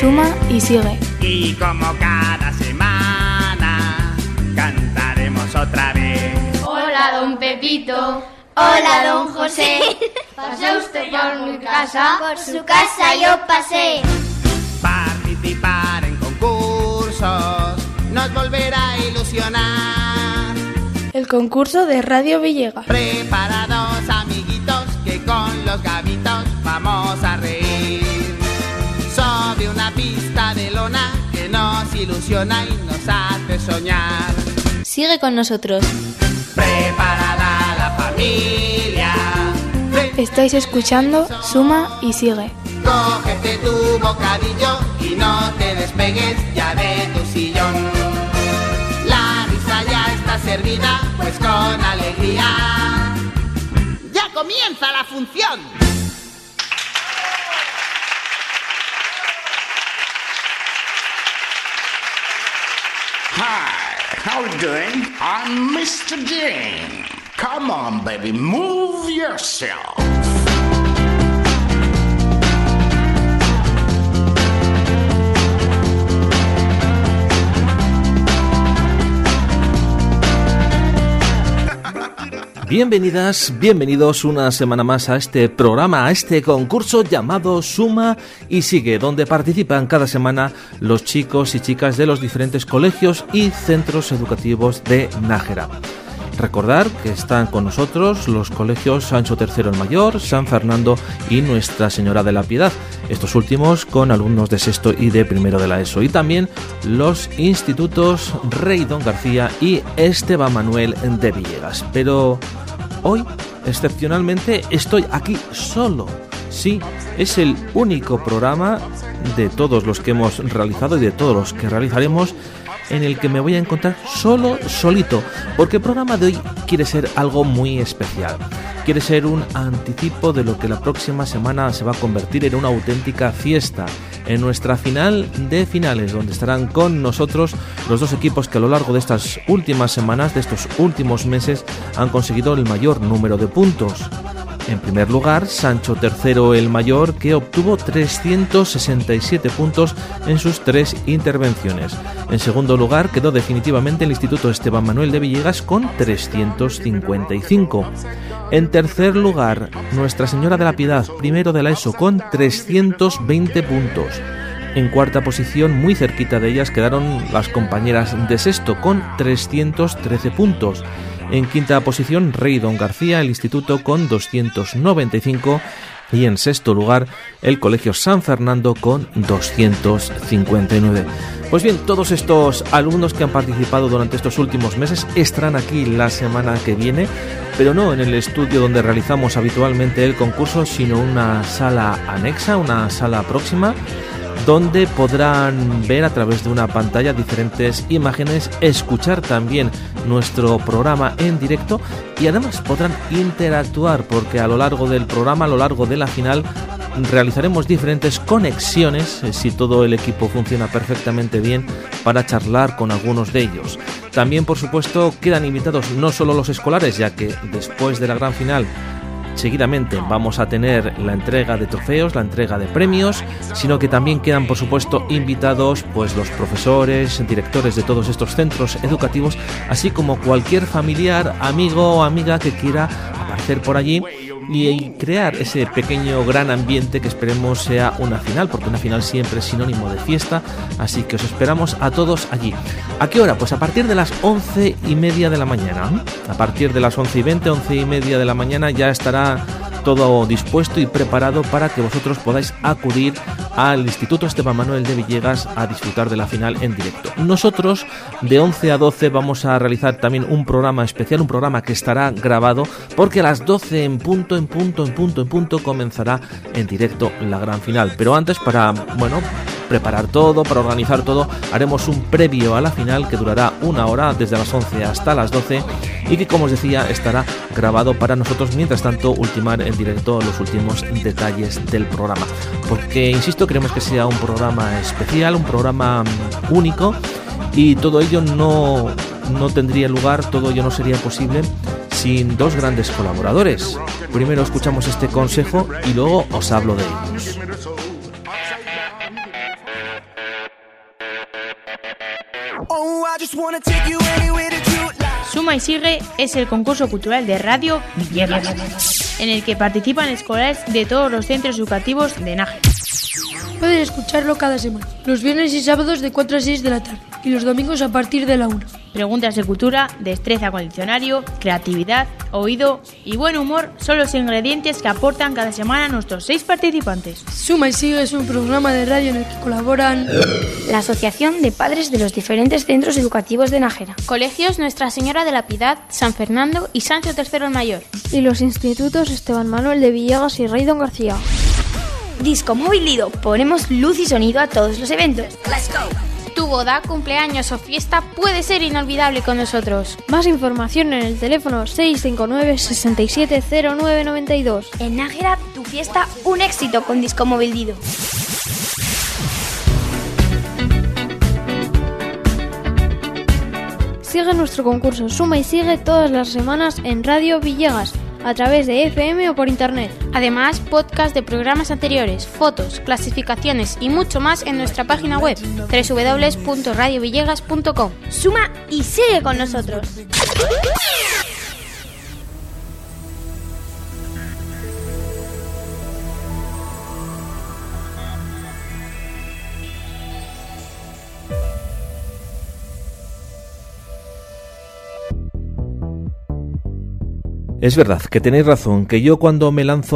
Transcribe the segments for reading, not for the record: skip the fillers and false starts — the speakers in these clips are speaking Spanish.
suma y sigue. Y como cada semana cantaremos otra vez. Hola, don Pepito. Hola, don José. ¿Pasó usted por mi casa? Por su casa yo pasé. Participar en concursos nos volverá a ilusionar. El concurso de Radio Villegas. Preparados, amiguitos, que con los gavitos vamos a reír. Sobre una pista de lona que nos ilusiona y nos hace soñar. Sigue con nosotros. Preparada la familia. Estáis escuchando Suma y Sigue. Cógete tu bocadillo y no te despegues ya de tu sillón. La risa ya está servida, pues con alegría ya comienza la función. Hi, how are you doing? I'm Mr. Dean. Come on, baby, move yourself. Bienvenidas, bienvenidos una semana más a este programa, a este concurso llamado Suma y Sigue, donde participan cada semana los chicos y chicas de los diferentes colegios y centros educativos de Nájera. Recordar que están con nosotros los colegios Sancho III el Mayor, San Fernando y Nuestra Señora de la Piedad, estos últimos con alumnos de sexto y de primero de la ESO, y también los institutos Rey Don García y Esteban Manuel de Villegas. Pero hoy, excepcionalmente, estoy aquí solo. Sí, es el único programa de todos los que hemos realizado y de todos los que realizaremos en el que me voy a encontrar solito, porque el programa de hoy quiere ser algo muy especial. Quiere ser un anticipo de lo que la próxima semana se va a convertir en una auténtica fiesta, en nuestra final de finales, donde estarán con nosotros los dos equipos que a lo largo de estas últimas semanas, de estos últimos meses, han conseguido el mayor número de puntos. En primer lugar, Sancho III el Mayor, que obtuvo 367 puntos en sus 3 intervenciones. En segundo lugar, quedó definitivamente el Instituto Esteban Manuel de Villegas con 355. En tercer lugar, Nuestra Señora de la Piedad, primero de la ESO, con 320 puntos. En cuarta posición, muy cerquita de ellas, quedaron las compañeras de sexto, con 313 puntos. En quinta posición, Rey Don García, el instituto, con 295. Y en sexto lugar, el Colegio San Fernando, con 259. Pues bien, todos estos alumnos que han participado durante estos últimos meses estarán aquí la semana que viene, pero no en el estudio donde realizamos habitualmente el concurso, sino una sala anexa, una sala próxima, donde podrán ver a través de una pantalla diferentes imágenes, escuchar también nuestro programa en directo y además podrán interactuar, porque a lo largo del programa, a lo largo de la final, realizaremos diferentes conexiones, si todo el equipo funciona perfectamente bien, para charlar con algunos de ellos. También, por supuesto, quedan invitados no solo los escolares, ya que después de la gran final seguidamente vamos a tener la entrega de trofeos, la entrega de premios, sino que también quedan, por supuesto, invitados pues los profesores, directores de todos estos centros educativos, así como cualquier familiar, amigo o amiga que quiera aparecer por allí y crear ese pequeño gran ambiente que esperemos sea una final, porque una final siempre es sinónimo de fiesta, así que os esperamos a todos allí. ¿A qué hora? Pues a partir de las 11:30 de la mañana. A partir de las 11:20, 11:30 de la mañana ya estará todo dispuesto y preparado para que vosotros podáis acudir al Instituto Esteban Manuel de Villegas a disfrutar de la final en directo. Nosotros de 11 a 12 vamos a realizar también un programa especial, un programa que estará grabado, porque a las 12 en punto comenzará en directo la gran final. Pero antes, para preparar todo, para organizar todo, haremos un previo a la final que durará 1 hora, desde las 11 hasta las 12, y que, como os decía, estará grabado para nosotros, mientras tanto ultimar en directo los últimos detalles del programa, porque, insisto, queremos que sea un programa especial, un programa único, y todo ello no tendría lugar, todo ello no sería posible sin dos grandes colaboradores. Primero escuchamos este consejo y luego os hablo de ellos. Suma y Sigue es el concurso cultural de Radio Villegas, en el que participan escolares de todos los centros educativos de Nájera. Pueden escucharlo cada semana, los viernes y sábados de 4 a 6 de la tarde y los domingos a partir de la 1. Preguntas de cultura, destreza con diccionario, creatividad, oído y buen humor son los ingredientes que aportan cada semana nuestros 6 participantes. Suma y Sigue es un programa de radio en el que colaboran la Asociación de Padres de los diferentes centros educativos de Nájera, Colegios Nuestra Señora de la Piedad, San Fernando y Sancho III el Mayor, y los institutos Esteban Manuel de Villegas y Rey Don García. Disco Móvil Lido, ponemos luz y sonido a todos los eventos. ¡Let's go! Tu boda, cumpleaños o fiesta puede ser inolvidable con nosotros. Más información en el teléfono 659 670992. En Nájera, tu fiesta, un éxito con Disco Móvil Lido. Sigue nuestro concurso Suma y Sigue todas las semanas en Radio Villegas, a través de FM o por internet. Además, podcast de programas anteriores, fotos, clasificaciones y mucho más en nuestra página web www.radiovillegas.com. Suma y sigue con nosotros. Es verdad, que tenéis razón, que yo cuando me lanzo,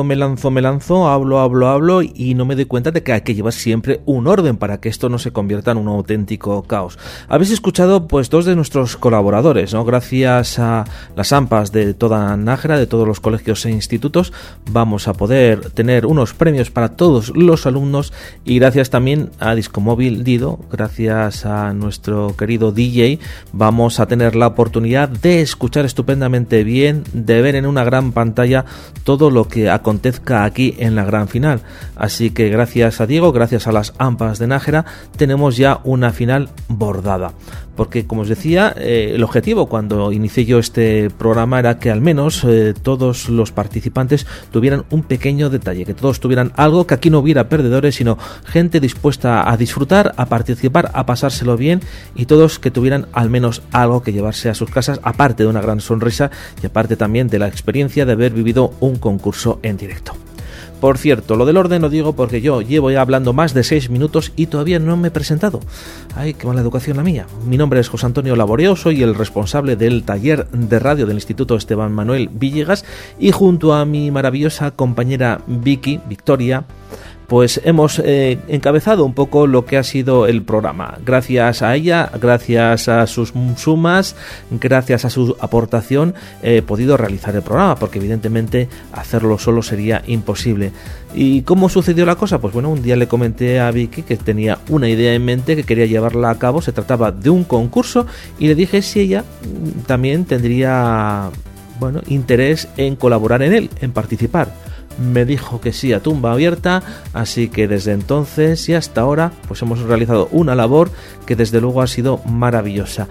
hablo y no me doy cuenta de que hay que llevar siempre un orden para que esto no se convierta en un auténtico caos. Habéis escuchado pues 2 de nuestros colaboradores, ¿no? Gracias a las AMPAs de toda Nájera, de todos los colegios e institutos, vamos a poder tener unos premios para todos los alumnos y gracias también a Disco Móvil Lido, gracias a nuestro querido DJ, vamos a tener la oportunidad de escuchar estupendamente bien, de ver en una gran pantalla todo lo que acontezca aquí en la gran final. Así que gracias a Diego, gracias a las AMPAs de Nájera, tenemos ya una final bordada. Porque, como os decía, el objetivo cuando inicié yo este programa era que al menos todos los participantes tuvieran un pequeño detalle, que todos tuvieran algo, que aquí no hubiera perdedores, sino gente dispuesta a disfrutar, a participar, a pasárselo bien y todos que tuvieran al menos algo que llevarse a sus casas, aparte de una gran sonrisa y aparte también de la experiencia de haber vivido un concurso en directo. Por cierto, lo del orden lo digo porque yo llevo ya hablando más de 6 minutos y todavía no me he presentado. Ay, qué mala educación la mía. Mi nombre es José Antonio Laboreo, soy el responsable del taller de radio del Instituto Esteban Manuel Villegas y junto a mi maravillosa compañera Victoria, pues hemos encabezado un poco lo que ha sido el programa. Gracias a ella, gracias a sus sumas, gracias a su aportación, he podido realizar el programa, porque evidentemente hacerlo solo sería imposible. ¿Y cómo sucedió la cosa? Pues bueno, un día le comenté a Vicky que tenía una idea en mente, que quería llevarla a cabo, se trataba de un concurso, y le dije si ella también tendría, bueno, interés en colaborar en él, en participar. Me dijo que sí a tumba abierta, así que desde entonces y hasta ahora pues hemos realizado una labor que desde luego ha sido maravillosa.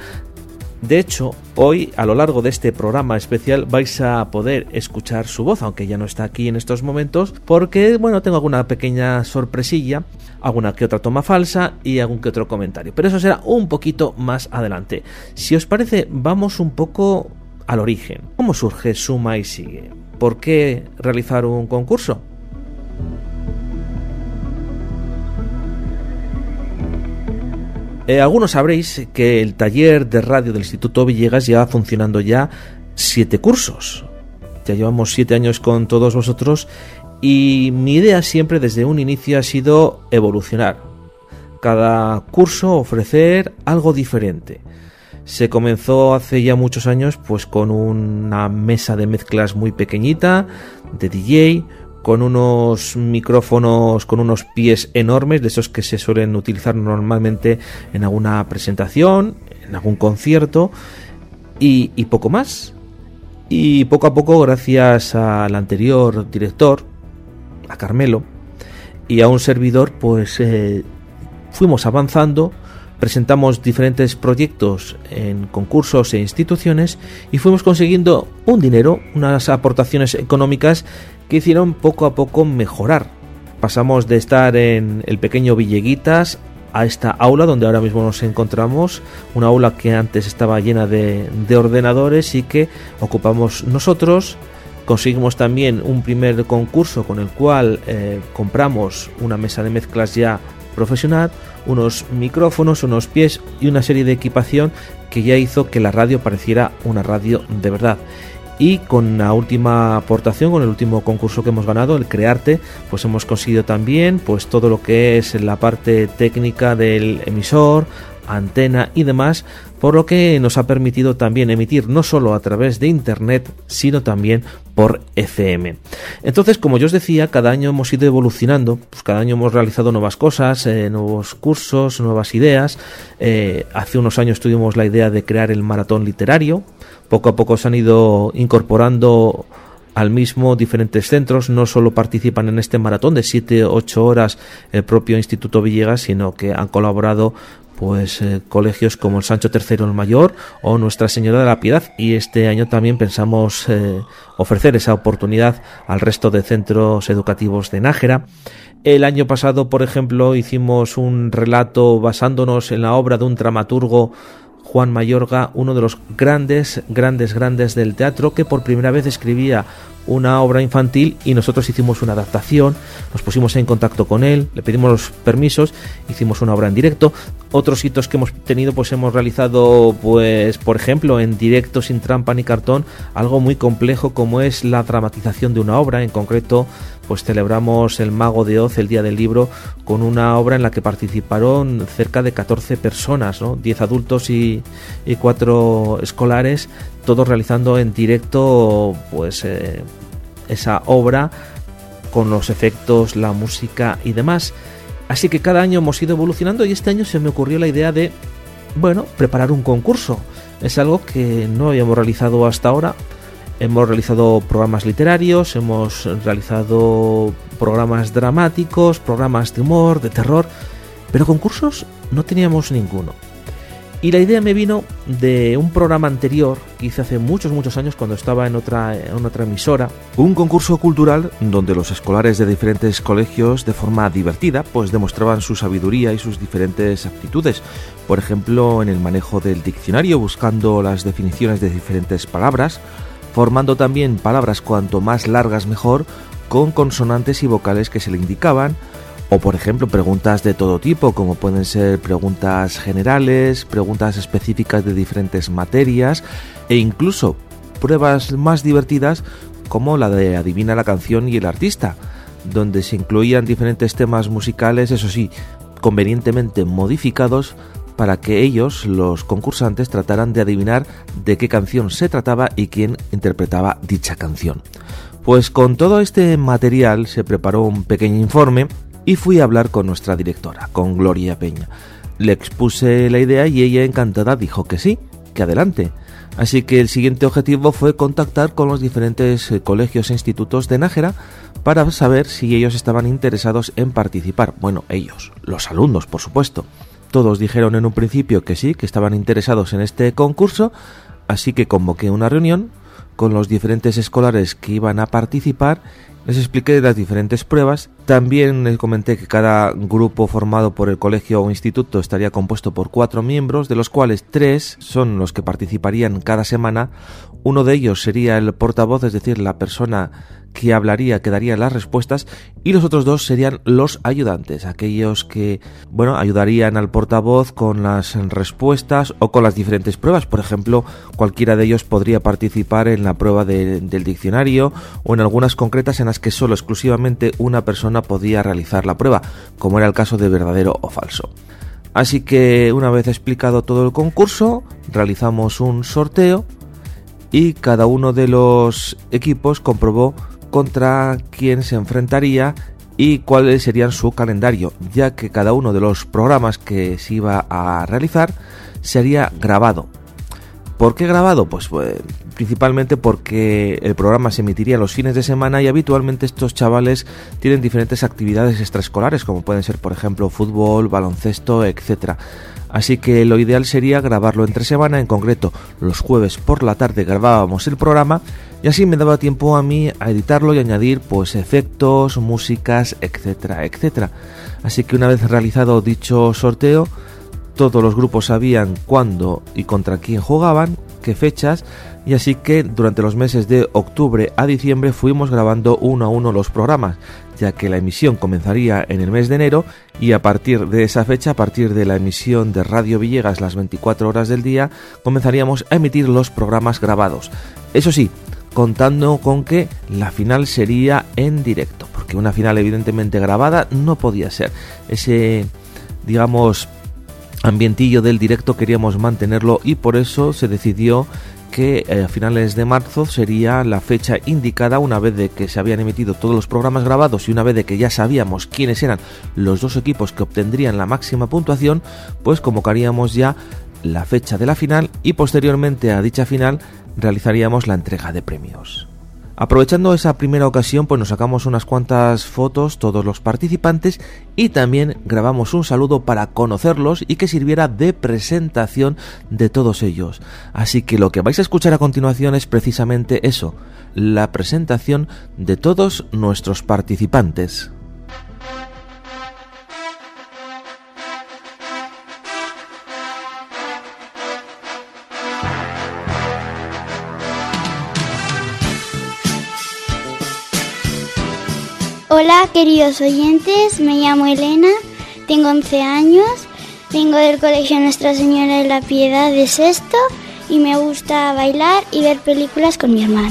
De hecho, hoy a lo largo de este programa especial vais a poder escuchar su voz, aunque ya no está aquí en estos momentos, porque bueno, tengo alguna pequeña sorpresilla, alguna que otra toma falsa y algún que otro comentario, pero eso será un poquito más adelante. Si os parece, vamos un poco al origen. ¿Cómo surge Suma y Sigue? ¿Por qué realizar un concurso? Algunos sabréis que el taller de radio del Instituto Villegas lleva funcionando ya 7 cursos. Ya llevamos 7 años con todos vosotros y mi idea siempre desde un inicio ha sido evolucionar. Cada curso ofrecer algo diferente. Se comenzó hace ya muchos años pues con una mesa de mezclas muy pequeñita, de DJ, con unos micrófonos con unos pies enormes, de esos que se suelen utilizar normalmente en alguna presentación, en algún concierto, y poco más. Y poco a poco, gracias al anterior director, a Carmelo, y a un servidor, pues fuimos avanzando. Presentamos diferentes proyectos en concursos e instituciones y fuimos consiguiendo un dinero, unas aportaciones económicas que hicieron poco a poco mejorar. Pasamos de estar en el pequeño Villeguitas a esta aula donde ahora mismo nos encontramos, una aula que antes estaba llena de ordenadores y que ocupamos nosotros. Conseguimos también un primer concurso con el cual compramos una mesa de mezclas ya profesional, unos micrófonos, unos pies y una serie de equipación que ya hizo que la radio pareciera una radio de verdad. Y con la última aportación, con el último concurso que hemos ganado, el Crearte, pues hemos conseguido también pues todo lo que es la parte técnica del emisor, antena y demás, por lo que nos ha permitido también emitir no solo a través de internet, sino también por FM. Entonces, como yo os decía, cada año hemos ido evolucionando, pues cada año hemos realizado nuevas cosas, nuevos cursos, nuevas ideas. Hace unos años tuvimos la idea de crear el maratón literario. Poco a poco se han ido incorporando al mismo diferentes centros. No solo participan en este maratón de 7-8 horas el propio Instituto Villegas, sino que han colaborado pues colegios como el Sancho III el Mayor o Nuestra Señora de la Piedad, y este año también pensamos ofrecer esa oportunidad al resto de centros educativos de Nájera. El año pasado, por ejemplo, hicimos un relato basándonos en la obra de un dramaturgo, Juan Mayorga, uno de los grandes del teatro, que por primera vez escribía una obra infantil, y nosotros hicimos una adaptación, nos pusimos en contacto con él, le pedimos los permisos, hicimos una obra en directo. Otros hitos que hemos tenido, pues hemos realizado, pues por ejemplo, en directo sin trampa ni cartón, algo muy complejo como es la dramatización de una obra. En concreto, pues celebramos el Mago de Oz, el Día del Libro, con una obra en la que participaron cerca de 14 personas, ¿no? 10 adultos y 4 escolares, todos realizando en directo pues esa obra con los efectos, la música y demás. Así que cada año hemos ido evolucionando, y este año se me ocurrió la idea de, bueno, preparar un concurso. Es algo que no habíamos realizado hasta ahora. Hemos realizado programas literarios, hemos realizado programas dramáticos, programas de humor, de terror, pero concursos no teníamos ninguno. Y la idea me vino de un programa anterior que hice hace muchos años, cuando estaba en otra emisora. Un concurso cultural donde los escolares de diferentes colegios, de forma divertida, pues demostraban su sabiduría y sus diferentes aptitudes. Por ejemplo, en el manejo del diccionario, buscando las definiciones de diferentes palabras, formando también palabras cuanto más largas mejor, con consonantes y vocales que se le indicaban. O por ejemplo, preguntas de todo tipo, como pueden ser preguntas generales, preguntas específicas de diferentes materias, e incluso pruebas más divertidas como la de adivina la canción y el artista, donde se incluían diferentes temas musicales, eso sí, convenientemente modificados, para que ellos, los concursantes, trataran de adivinar de qué canción se trataba y quién interpretaba dicha canción. Pues con todo este material se preparó un pequeño informe y fui a hablar con nuestra directora, con Gloria Peña. Le expuse la idea y ella, encantada, dijo que sí, que adelante. Así que el siguiente objetivo fue contactar con los diferentes colegios e institutos de Nájera para saber si ellos estaban interesados en participar. Bueno, ellos, los alumnos, por supuesto. Todos dijeron en un principio que sí, que estaban interesados en este concurso, así que convoqué una reunión con los diferentes escolares que iban a participar. Les expliqué las diferentes pruebas. También les comenté que cada grupo formado por el colegio o instituto estaría compuesto por 4 miembros, de los cuales 3 son los que participarían cada semana. Uno de ellos sería el portavoz, es decir, la persona que hablaría, que daría las respuestas, y los otros 2 serían los ayudantes, aquellos que, bueno, ayudarían al portavoz con las respuestas o con las diferentes pruebas. Por ejemplo, cualquiera de ellos podría participar en la prueba del diccionario, o en algunas concretas en las que solo exclusivamente una persona podía realizar la prueba, como era el caso de verdadero o falso. Así que, una vez explicado todo el concurso, realizamos un sorteo y cada uno de los equipos comprobó contra quién se enfrentaría y cuál sería su calendario, ya que cada uno de los programas que se iba a realizar sería grabado. ¿Por qué grabado? Pues principalmente porque el programa se emitiría los fines de semana y habitualmente estos chavales tienen diferentes actividades extraescolares, como pueden ser, por ejemplo, fútbol, baloncesto, etcétera. Así que lo ideal sería grabarlo entre semana. En concreto, los jueves por la tarde grabábamos el programa y así me daba tiempo a mí a editarlo y añadir pues efectos, músicas, etcétera, etcétera. Así que una vez realizado dicho sorteo, todos los grupos sabían cuándo y contra quién jugaban, qué fechas, y así que durante los meses de octubre a diciembre fuimos grabando uno a uno los programas, ya que la emisión comenzaría en el mes de enero y a partir de esa fecha, a partir de la emisión de Radio Villegas las 24 horas del día, comenzaríamos a emitir los programas grabados. Eso sí, contando con que la final sería en directo, porque una final evidentemente grabada no podía ser. Ese, digamos, ambientillo del directo queríamos mantenerlo y por eso se decidió que a finales de marzo sería la fecha indicada, una vez de que se habían emitido todos los programas grabados y una vez de que ya sabíamos quiénes eran los dos equipos que obtendrían la máxima puntuación, pues convocaríamos ya la fecha de la final y posteriormente a dicha final realizaríamos la entrega de premios. Aprovechando esa primera ocasión, pues nos sacamos unas cuantas fotos todos los participantes y también grabamos un saludo para conocerlos y que sirviera de presentación de todos ellos. Así que lo que vais a escuchar a continuación es precisamente eso, la presentación de todos nuestros participantes. Hola queridos oyentes, me llamo Elena, tengo 11 años, vengo del Colegio Nuestra Señora de la Piedad de sexto y me gusta bailar y ver películas con mi hermana.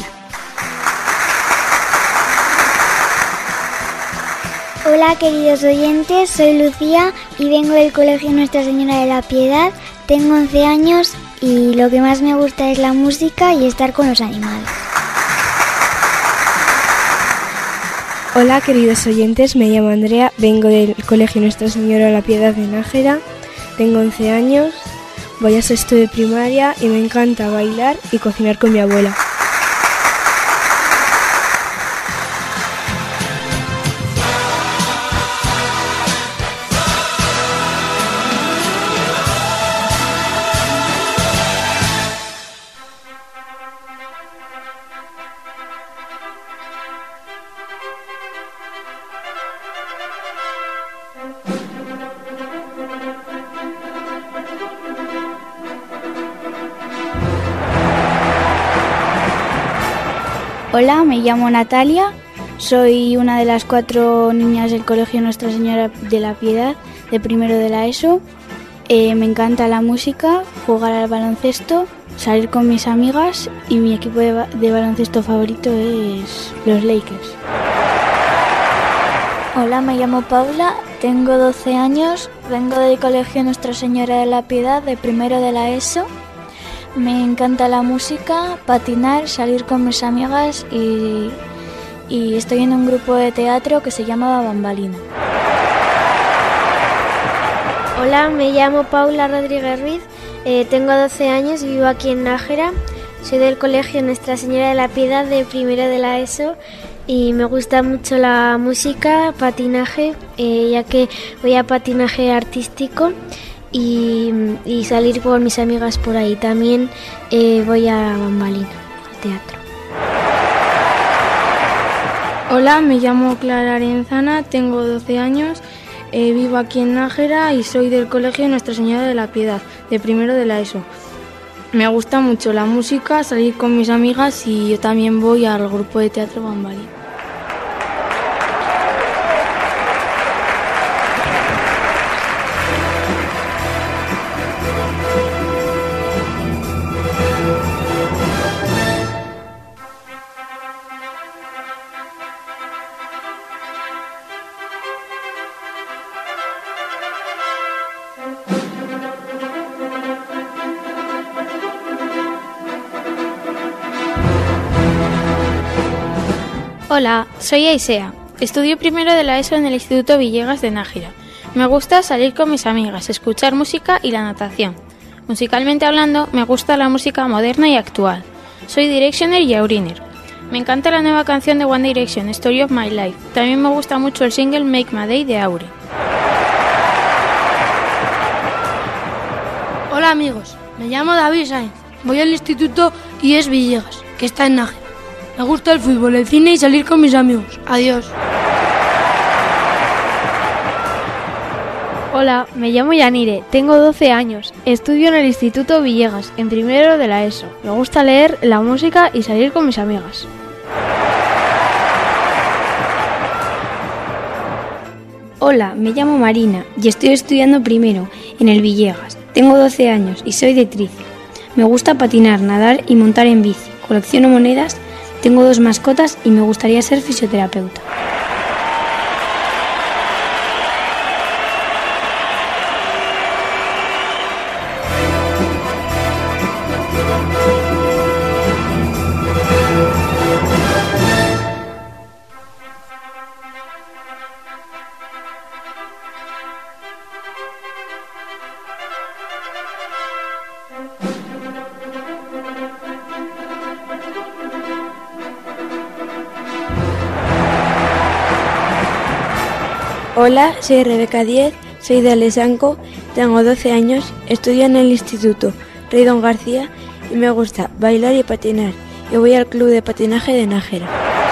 Hola queridos oyentes, soy Lucía y vengo del Colegio Nuestra Señora de la Piedad, tengo 11 años y lo que más me gusta es la música y estar con los animales. Hola queridos oyentes, me llamo Andrea, vengo del Colegio Nuestra Señora de la Piedad de Nájera, tengo 11 años, voy a sexto de primaria y me encanta bailar y cocinar con mi abuela. Hola, me llamo Natalia, soy una de las 4 niñas del Colegio Nuestra Señora de la Piedad, de primero de la ESO. Me encanta la música, jugar al baloncesto, salir con mis amigas y mi equipo de baloncesto favorito es los Lakers. Hola, me llamo Paula, tengo 12 años, vengo del Colegio Nuestra Señora de la Piedad, de primero de la ESO. Me encanta la música, patinar, salir con mis amigas y estoy en un grupo de teatro que se llama Bambalina. Hola, me llamo Paula Rodríguez Ruiz, tengo 12 años y vivo aquí en Nájera. Soy del Colegio Nuestra Señora de la Piedad, de primero de la ESO y me gusta mucho la música, patinaje, ya que voy a patinaje artístico. Y salir con mis amigas por ahí. También voy a Bambalina, al teatro. Hola, me llamo Clara Arenzana, tengo 12 años, vivo aquí en Nájera y soy del Colegio Nuestra Señora de la Piedad, de primero de la ESO. Me gusta mucho la música, salir con mis amigas y yo también voy al grupo de teatro Bambalina. Hola, soy Aisea. Estudio primero de la ESO en el Instituto Villegas de Nájera. Me gusta salir con mis amigas, escuchar música y la natación. Musicalmente hablando, me gusta la música moderna y actual. Soy Directioner y Auriner. Me encanta la nueva canción de One Direction, Story of My Life. También me gusta mucho el single Make My Day de Aure. Hola amigos, me llamo David Sainz. Voy al Instituto IES Villegas, que está en Nájera. Me gusta el fútbol, el cine y salir con mis amigos. Adiós. Hola, me llamo Yanire, tengo 12 años, estudio en el Instituto Villegas, en primero de la ESO. Me gusta leer, la música y salir con mis amigas. Hola, me llamo Marina y estoy estudiando primero en el Villegas. Tengo 12 años y soy de Tricia. Me gusta patinar, nadar y montar en bici. Colecciono monedas, tengo 2 mascotas y me gustaría ser fisioterapeuta. Hola, soy Rebeca Díez, soy de Alesanco, tengo 12 años, estudio en el Instituto Rey Don García y me gusta bailar y patinar. Y voy al club de patinaje de Nájera.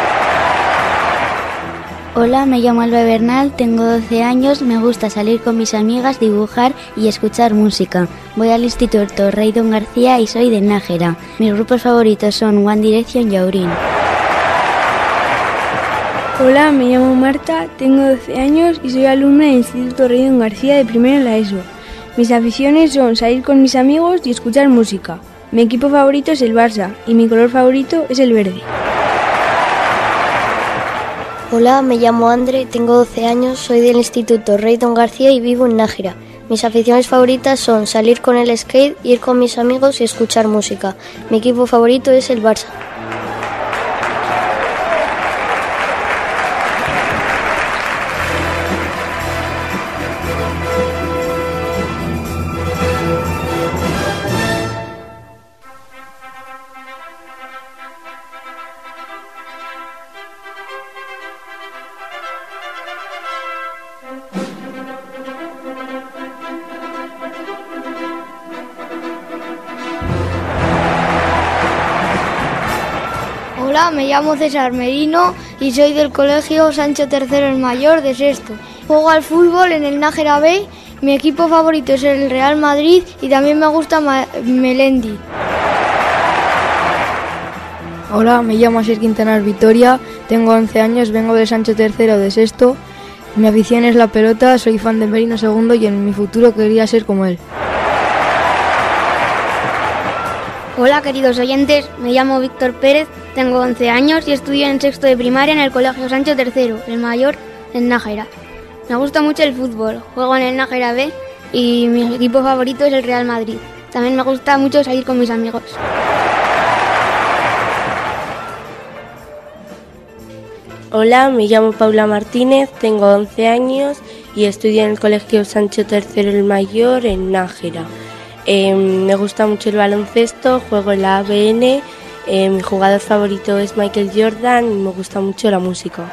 Hola, me llamo Alba Bernal, tengo 12 años, me gusta salir con mis amigas, dibujar y escuchar música. Voy al Instituto Rey Don García y soy de Nájera. Mis grupos favoritos son One Direction y Aurin. Hola, me llamo Marta, tengo 12 años y soy alumna del Instituto Rey Don García de primero en la ESO. Mis aficiones son salir con mis amigos y escuchar música. Mi equipo favorito es el Barça y mi color favorito es el verde. Hola, me llamo Andre, tengo 12 años, soy del Instituto Rey Don García y vivo en Nájera. Mis aficiones favoritas son salir con el skate, ir con mis amigos y escuchar música. Mi equipo favorito es el Barça. Hola, me llamo César Merino y soy del Colegio Sancho III el Mayor de Sexto. Juego al fútbol en el Nájera B, mi equipo favorito es el Real Madrid y también me gusta Melendi. Hola, me llamo Asier Quintanar Vitoria, tengo 11 años, vengo del Sancho III de Sexto. Mi afición es la pelota, soy fan de Merino II y en mi futuro quería ser como él. Hola queridos oyentes, me llamo Víctor Pérez, tengo 11 años y estudio en sexto de primaria en el Colegio Sancho III, el Mayor, en Nájera. Me gusta mucho el fútbol, juego en el Nájera B y mi equipo favorito es el Real Madrid. También me gusta mucho salir con mis amigos. Hola, me llamo Paula Martínez, tengo 11 años y estudio en el Colegio Sancho III el Mayor en Nájera. Me gusta mucho el baloncesto, juego en la ABN, mi jugador favorito es Michael Jordan y me gusta mucho la música.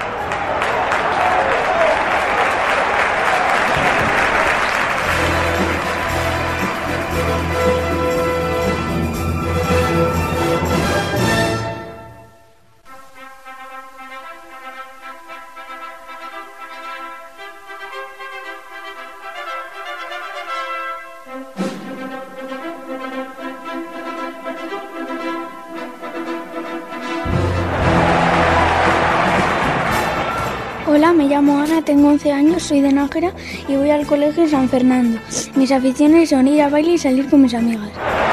Hola, me llamo Ana, tengo 11 años, soy de Nájera y voy al colegio San Fernando. Mis aficiones son ir a baile y salir con mis amigas.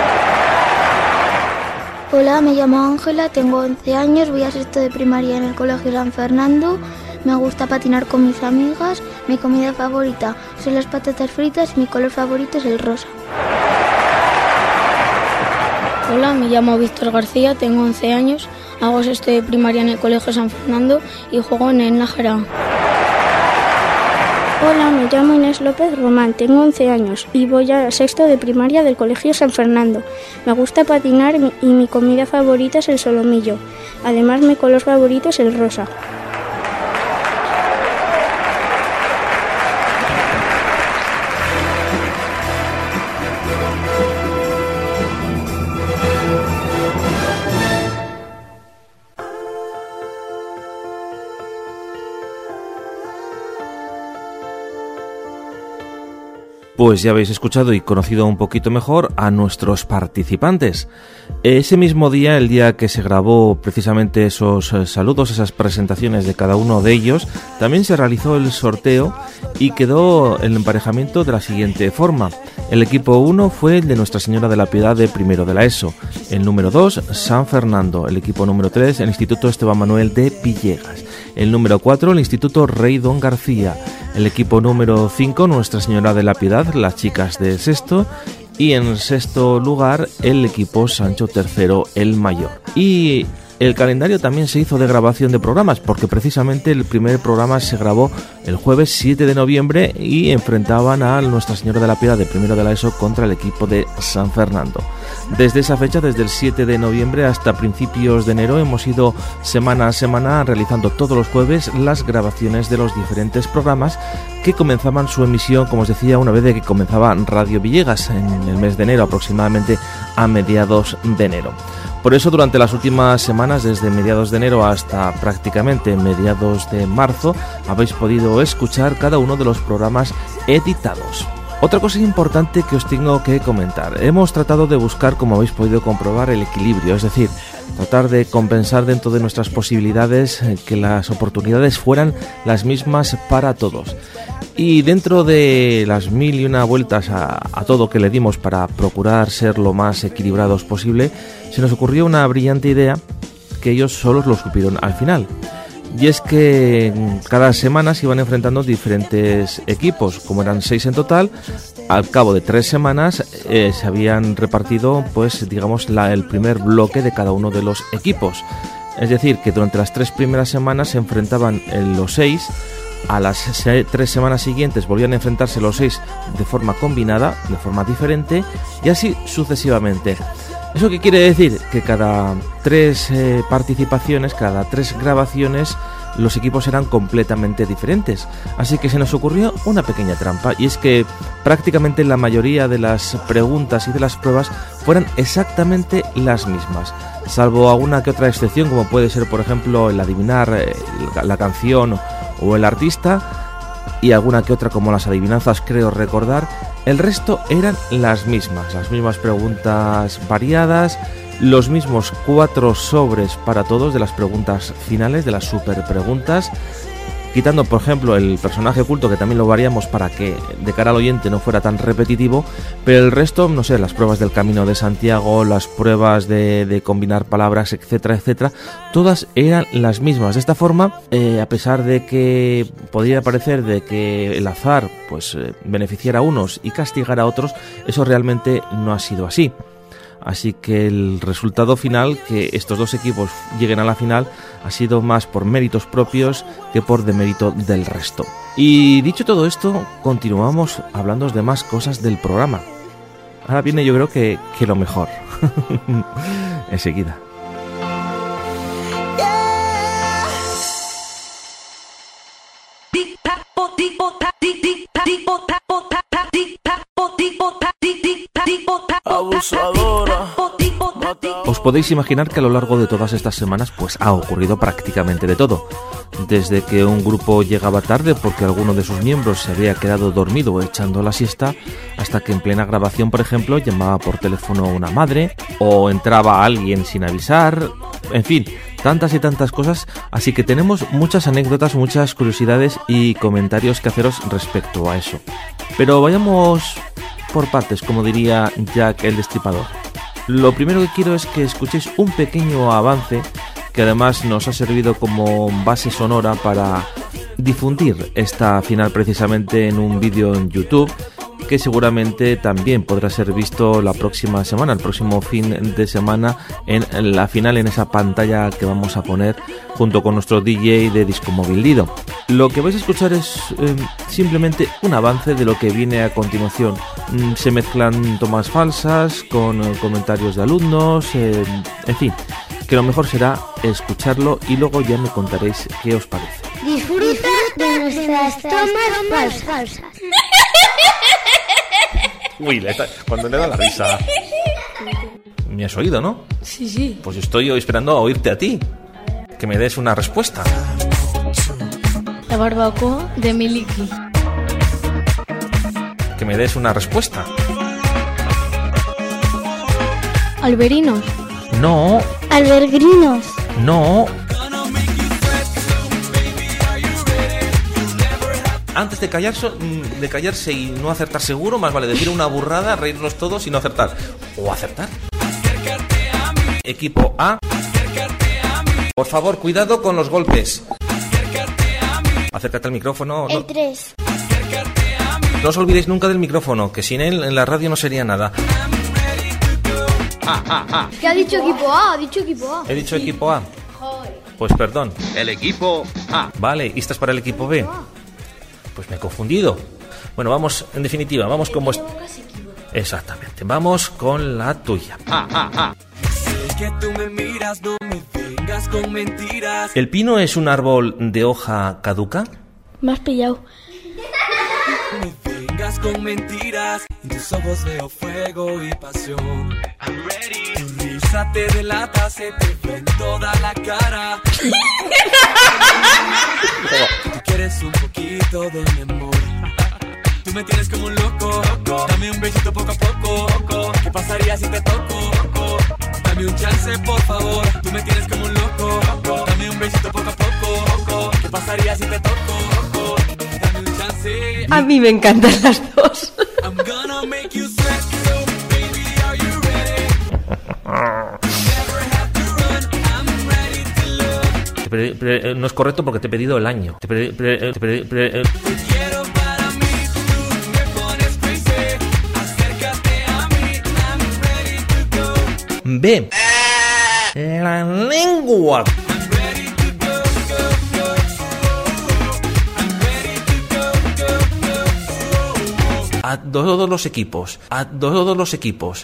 Hola, me llamo Ángela, tengo 11 años, voy a sexto de primaria en el colegio San Fernando. Me gusta patinar con mis amigas, mi comida favorita son las patatas fritas y mi color favorito es el rosa. Hola, me llamo Víctor García, tengo 11 años, hago sexto de primaria en el Colegio San Fernando y juego en el Nájera. Hola, me llamo Inés López Román, tengo 11 años y voy a sexto de primaria del Colegio San Fernando. Me gusta patinar y mi comida favorita es el solomillo. Además, mi color favorito es el rosa. Pues ya habéis escuchado y conocido un poquito mejor a nuestros participantes. Ese mismo día, el día que se grabó precisamente esos saludos, esas presentaciones de cada uno de ellos, también se realizó el sorteo y quedó el emparejamiento de la siguiente forma. El equipo 1 fue el de Nuestra Señora de la Piedad de primero de la ESO. El número 2, San Fernando. El equipo número 3, el Instituto Esteban Manuel de Villegas. El número 4, el Instituto Rey Don García. El equipo número 5, Nuestra Señora de la Piedad, las chicas de sexto. Y en sexto lugar, el equipo Sancho III, el mayor. Y el calendario también se hizo de grabación de programas, porque precisamente el primer programa se grabó el jueves 7 de noviembre y enfrentaban a Nuestra Señora de la Piedad de primero de la ESO contra el equipo de San Fernando. Desde esa fecha, desde el 7 de noviembre hasta principios de enero, hemos ido semana a semana realizando todos los jueves las grabaciones de los diferentes programas que comenzaban su emisión, como os decía, una vez de que comenzaba Radio Villegas en el mes de enero, aproximadamente a mediados de enero. Por eso, durante las últimas semanas, desde mediados de enero hasta prácticamente mediados de marzo, habéis podido escuchar cada uno de los programas editados. Otra cosa importante que os tengo que comentar. Hemos tratado de buscar, como habéis podido comprobar, el equilibrio, es decir, tratar de compensar dentro de nuestras posibilidades que las oportunidades fueran las mismas para todos. Y dentro de las 1001 vueltas a todo que le dimos para procurar ser lo más equilibrados posible, se nos ocurrió una brillante idea que ellos solos lo supieron al final. Y es que cada semana se iban enfrentando diferentes equipos, como eran 6 en total. Al cabo de 3 semanas se habían repartido, pues digamos, el primer bloque de cada uno de los equipos. Es decir, que durante las 3 primeras semanas se enfrentaban los 6. A las 3 semanas siguientes volvían a enfrentarse los 6 de forma combinada, de forma diferente, y así sucesivamente. ¿Eso qué quiere decir? Que cada 3 participaciones, cada 3 grabaciones, los equipos eran completamente diferentes. Así que se nos ocurrió una pequeña trampa, y es que prácticamente la mayoría de las preguntas y de las pruebas fueran exactamente las mismas, salvo alguna que otra excepción, como puede ser, por ejemplo, el adivinar la canción o el artista, y alguna que otra como las adivinanzas, creo recordar. El resto eran las mismas preguntas variadas, los mismos 4 sobres para todos de las preguntas finales, de las super preguntas, quitando por ejemplo el personaje oculto, que también lo variamos para que de cara al oyente no fuera tan repetitivo, pero el resto, no sé, las pruebas del Camino de Santiago, las pruebas de combinar palabras, etcétera, etcétera, todas eran las mismas. De esta forma, a pesar de que podría parecer de que el azar pues beneficiara a unos y castigara a otros, eso realmente no ha sido así. Así que el resultado final, que estos dos equipos lleguen a la final, ha sido más por méritos propios que por demérito del resto. Y dicho todo esto, continuamos hablando de más cosas del programa. Ahora viene, yo creo que lo mejor. Enseguida. Os podéis imaginar que a lo largo de todas estas semanas pues ha ocurrido prácticamente de todo. Desde que un grupo llegaba tarde porque alguno de sus miembros se había quedado dormido o echando la siesta, hasta que en plena grabación, por ejemplo, llamaba por teléfono una madre o entraba alguien sin avisar, en fin, tantas y tantas cosas. Así que tenemos muchas anécdotas, muchas curiosidades y comentarios que haceros respecto a eso. Pero vayamos por partes, como diría Jack el Destripador. Lo primero que quiero es que escuchéis un pequeño avance que además nos ha servido como base sonora para difundir esta final precisamente en un vídeo en YouTube, que seguramente también podrá ser visto la próxima semana, el próximo fin de semana, en la final, en esa pantalla que vamos a poner junto con nuestro DJ de Disco Móvil Dido. Lo que vais a escuchar es simplemente un avance de lo que viene a continuación. Se mezclan tomas falsas con comentarios de alumnos, en fin, que lo mejor será escucharlo y luego ya me contaréis qué os parece. Disfruta de nuestras tomas falsas. Uy, cuando le da la risa. ¿Me has oído, no? Sí, sí. Pues estoy esperando a oírte a ti, que me des una respuesta. La barbacoa de Miliki. que me des una respuesta. Alberinos. No. Albergrinos. No. Antes de callarse y no acertar seguro, más vale decir una burrada, reírnos todos y no acertar. O acertar. Equipo A. Por favor, cuidado con los golpes. Acércate al micrófono. El 3. No os olvidéis nunca del micrófono, que sin él en la radio no sería nada. ¿Qué ha dicho equipo A? Ha dicho equipo A. He dicho equipo A. Pues perdón. El equipo A. Vale, ¿y estás para el equipo B? Pues me he confundido. Bueno, vamos, en definitiva, vamos con vuestra... Exactamente, vamos con la tuya. ¿El pino es un árbol de hoja caduca? Me has pillado. Vengas con mentiras, en tus ojos veo fuego y pasión. Tu risa te delata, se te ve en toda la cara. Tú quieres un poquito de mi amor. Tú me tienes como un loco. Dame un besito poco a poco. ¿Qué pasaría si te toco? Dame un chance, por favor. Tú me tienes como un loco. Dame un besito poco a poco. ¿Qué pasaría si te toco? Dame un chance. A mí me encantan las dos. I'm gonna make you sweat, so baby, are you ready? Never have to run, I'm ready to love. No es correcto porque te he pedido el año. Quiero para mí, tú me pones crazy. Acércate a mí, I'm ready to go. B. La lengua. A todos los equipos. A todos los equipos.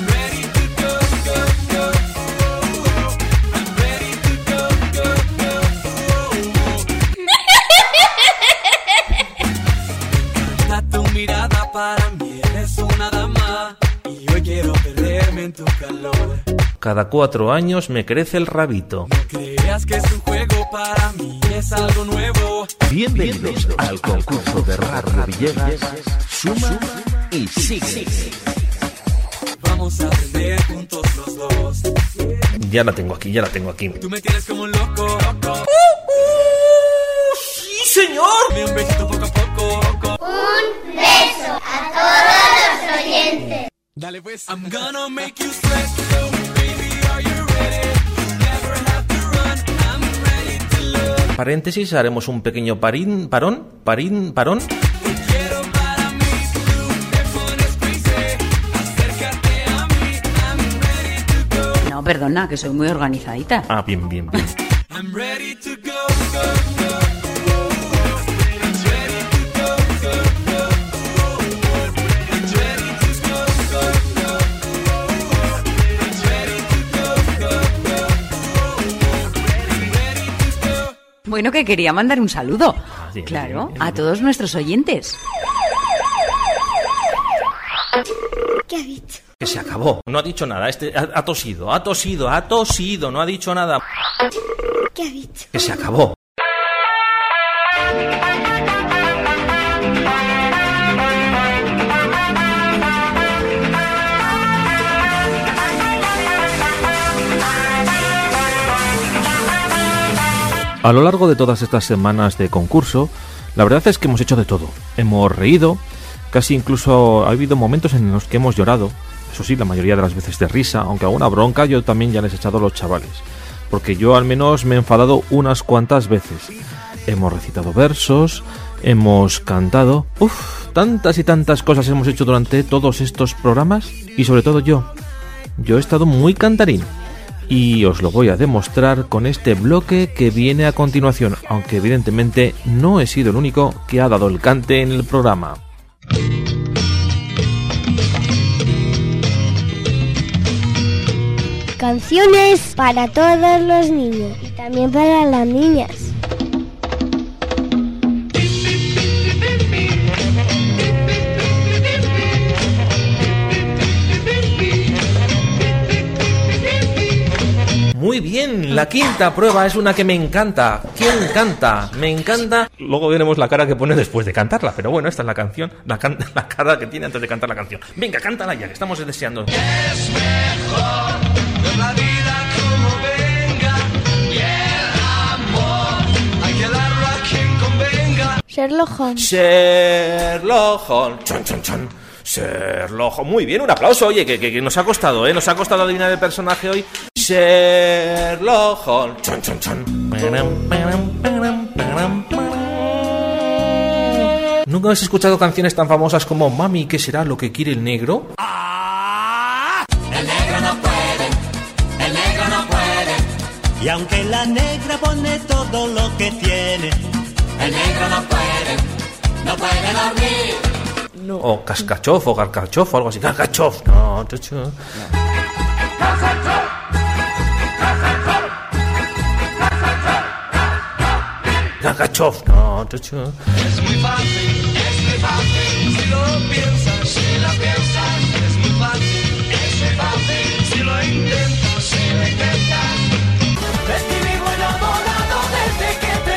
Tu mirada para mí eres una dama y hoy quiero perderme en tu calor. Cada 4 años me crece el rabito. No creas que es un juego, para mí es algo nuevo. Bienvenidos al concurso de Radio Villegas. Suma y sigue. Vamos a aprender juntos los dos. Ya la tengo aquí. Tú me tienes como un loco. ¡Sí, señor! Dame un besito poco a poco. Un beso a todos los oyentes. Dale pues. I'm gonna make you sweat, so baby, are you ready? Never have to run, I'm ready to love. Paréntesis, haremos un pequeño parón. Quiero para mí, tú me pones crazy. Acércate a mí, I'm ready to go. No, perdona, que soy muy organizadita. Ah, bien. I'm ready to go. Bueno, que quería mandar un saludo. Sí, Claro, a todos nuestros oyentes. ¿Qué ha dicho? Que se acabó. No ha dicho nada. Ha tosido. No ha dicho nada. ¿Qué ha dicho? Que se acabó. A lo largo de todas estas semanas de concurso, la verdad es que hemos hecho de todo. Hemos reído, casi incluso ha habido momentos en los que hemos llorado. Eso sí, la mayoría de las veces de risa, aunque alguna bronca yo también ya les he echado a los chavales. Porque yo al menos me he enfadado unas cuantas veces. Hemos recitado versos, hemos cantado... tantas y tantas cosas hemos hecho durante todos estos programas. Y sobre todo yo he estado muy cantarín. Y os lo voy a demostrar con este bloque que viene a continuación, aunque evidentemente no he sido el único que ha dado el cante en el programa. Canciones para todos los niños y también para las niñas. Muy Muy bien, la quinta prueba es una que me encanta. ¿Quién canta? Me encanta. Luego veremos la cara que pone después de cantarla, pero bueno, esta es la canción, la cara que tiene antes de cantar la canción. Venga, cántala ya, que estamos deseando. Es mejor ver la vida como venga y el amor hay que darlo a quien convenga. Sherlock Holmes. Sherlock Holmes. Chan, chan, chan. Sherlock Holmes. Muy bien, un aplauso. Oye, que nos ha costado, ¿eh? Nos ha costado adivinar el personaje hoy. Sherlock Holmes. Chan, chan, chan. ¿Nunca habéis escuchado canciones tan famosas como Mami, ¿qué será lo que quiere el negro? El negro no puede, el negro no puede. Y aunque la negra pone todo lo que tiene, el negro no puede dormir. No. O Cascachof o Garcachof o algo así. Garcachof. No, chuchu. Garcachof. No, chuchu. Es muy fácil, si lo piensas, si lo piensas. Es muy fácil, si lo intentas, si lo intentas. Es que vivo enamorado desde que te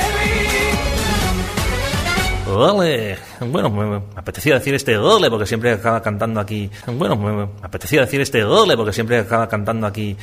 vi. Ole. Bueno, me apetecía decir este ole porque siempre acaba cantando aquí. Bueno, me apetecía decir este ole porque siempre acaba cantando aquí.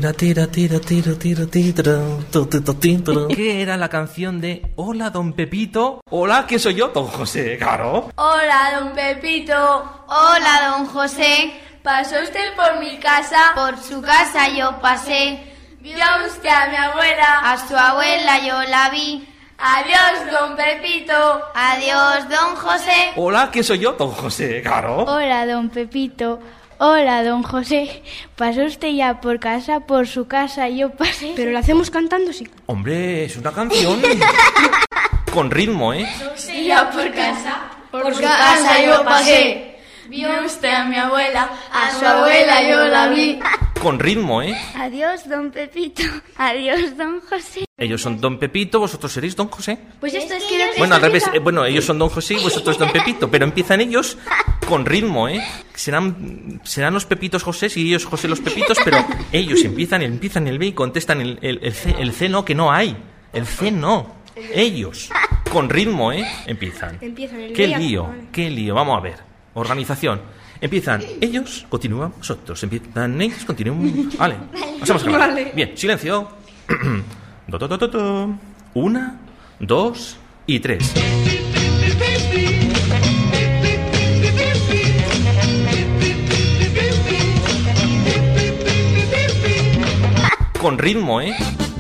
¿Qué era la canción de Hola, don Pepito? Hola, ¿qué soy yo? Don José, claro. Hola, don Pepito. Hola, don José. ¿Pasó usted por mi casa? Por su casa yo pasé. ¿Vio usted a mi abuela? A su abuela yo la vi. Adiós, don Pepito. Adiós, don José. Hola, ¿quién soy yo? Don José, claro. Hola, don Pepito. Hola, don José. ¿Pasó usted ya por casa? Por su casa yo pasé. Pero lo hacemos cantando, sí. Hombre, es una canción con ritmo, ¿eh? ¿Pasó usted ya por casa? Por su casa yo pasé. ¿Vio usted a mi abuela? A su abuela yo la vi. Con ritmo, ¿eh? Adiós, don Pepito. Adiós, don José. Ellos son don Pepito, vosotros seréis don José. Pues esto es Bueno, al revés, bueno, ellos son don José y vosotros don Pepito, pero empiezan ellos con ritmo, ¿eh? Serán los Pepitos José y ellos José los Pepitos, pero ellos empiezan el B y contestan el C no, que no hay. El C no. Ellos, con ritmo, ¿eh? Empiezan. Qué lío, vamos a ver. Organización. Empiezan ellos, continúan vosotros. Empiezan ellos, continúan. Vale, pasamos a hablar. Vale. Bien, silencio. 1, 2 y 3. Con ritmo, ¿eh?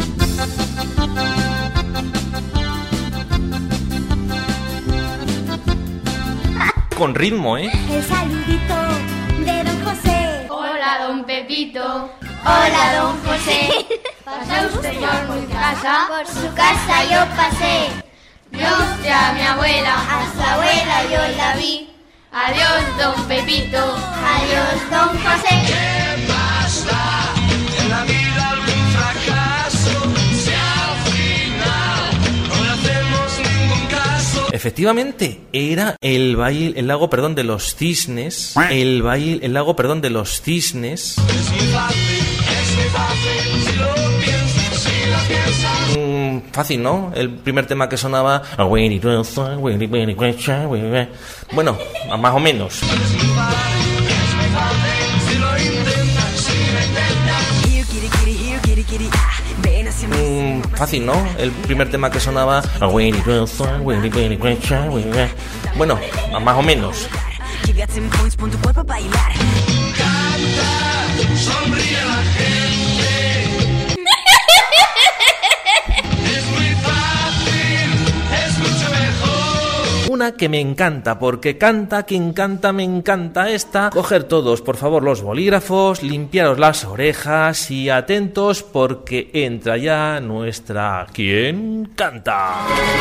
Con ritmo, ¿eh? El saludito de don José. Hola, don Pepito. Hola, don José. ¿Pasó usted ya por mi casa? Por su casa yo pasé. ¿Vio usted a mi abuela? A su abuela yo la vi. Adiós, don Pepito. Adiós, don José. ¿Qué pasa? En la vida algún fracaso. Si al final no le hacemos ningún caso. Efectivamente, era el lago de los cisnes. El lago de los cisnes. Es muy fácil, si lo piensas, si lo piensas. Fácil, ¿no? El primer tema que sonaba. Bueno, más o menos. Es muy fácil, si lo intentas, si lo intentas. Fácil, ¿no? El primer tema que sonaba. Bueno, más o menos. Canta, sonríe a la gente. Es muy fácil, es mucho mejor. Una que me encanta, porque canta quien canta, me encanta esta. Coger todos, por favor, los bolígrafos, limpiaros las orejas y atentos porque entra ya nuestra ¿Quién canta?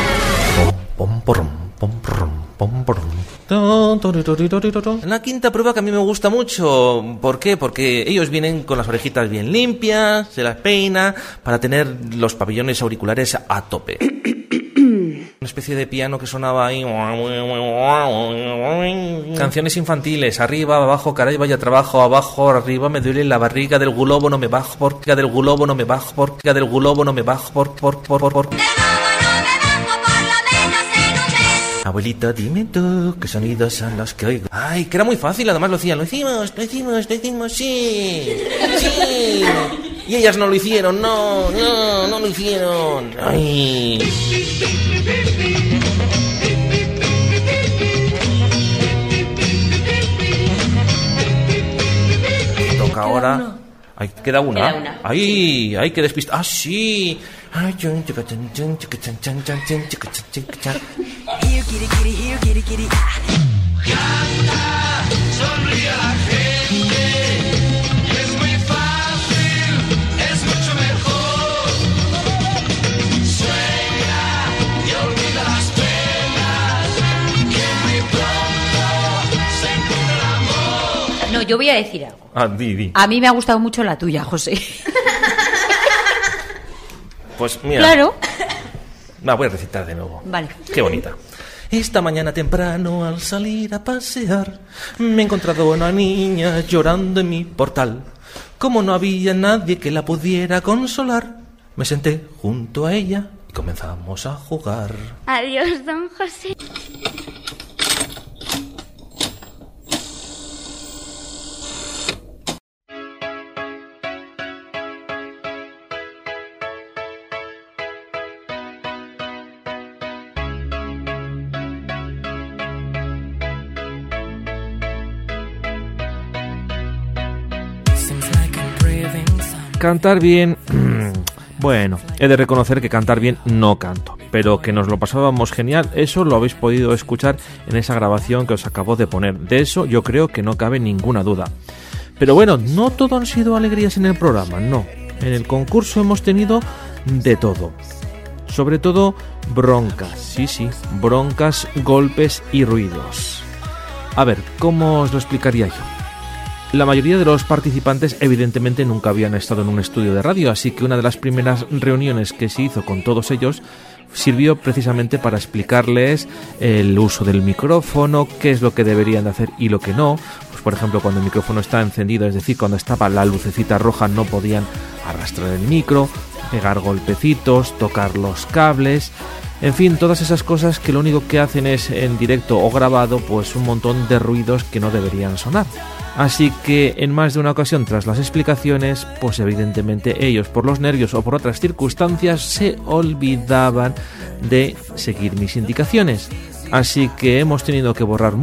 La quinta prueba que a mí me gusta mucho. ¿Por qué? Porque ellos vienen con las orejitas bien limpias, se las peina para tener los pabellones auriculares a tope. Una especie de piano que sonaba ahí. Canciones infantiles, arriba, abajo, caray, vaya trabajo, abajo, arriba, me duele la barriga del globo, no me bajo, porque del globo no me bajo, porque del globo no me bajo, por. Abuelita, dime tú, ¿qué sonidos son los que oigo? Ay, que era muy fácil, además lo hacían, lo hicimos, sí. Y ellas no lo hicieron, no lo hicieron. Ay. Toca ahora. Ay, queda una. Ay, que despista. Ah, sí. Ay, Canta, sonríe a la gente, es muy fácil, es mucho mejor. Sueña y olvida las penas, que muy pronto se encuentra el amor. No, yo voy a decir algo. Di. A mí me ha gustado mucho la tuya, José. Pues mira. Claro. La voy a recitar de nuevo. Vale. Qué bonita. Esta mañana temprano al salir a pasear me he encontrado a una niña llorando en mi portal. Como no había nadie que la pudiera consolar, me senté junto a ella y comenzamos a jugar. Adiós, don José. Cantar bien... Bueno, he de reconocer que cantar bien no canto, pero que nos lo pasábamos genial, eso lo habéis podido escuchar en esa grabación que os acabo de poner. De eso yo creo que no cabe ninguna duda. Pero bueno, no todo han sido alegrías en el programa, no. En el concurso hemos tenido de todo. Sobre todo broncas, sí, broncas, golpes y ruidos. A ver, ¿cómo os lo explicaría yo? La mayoría de los participantes evidentemente nunca habían estado en un estudio de radio, así que una de las primeras reuniones que se hizo con todos ellos sirvió precisamente para explicarles el uso del micrófono, qué es lo que deberían de hacer y lo que no. Pues por ejemplo, cuando el micrófono está encendido, es decir, cuando estaba la lucecita roja, no podían arrastrar el micro, pegar golpecitos, tocar los cables. En fin, todas esas cosas que lo único que hacen es, en directo o grabado, pues un montón de ruidos que no deberían sonar. Así que en más de una ocasión, tras las explicaciones, pues evidentemente ellos, por los nervios o por otras circunstancias, se olvidaban de seguir mis indicaciones. Así que hemos tenido que borrar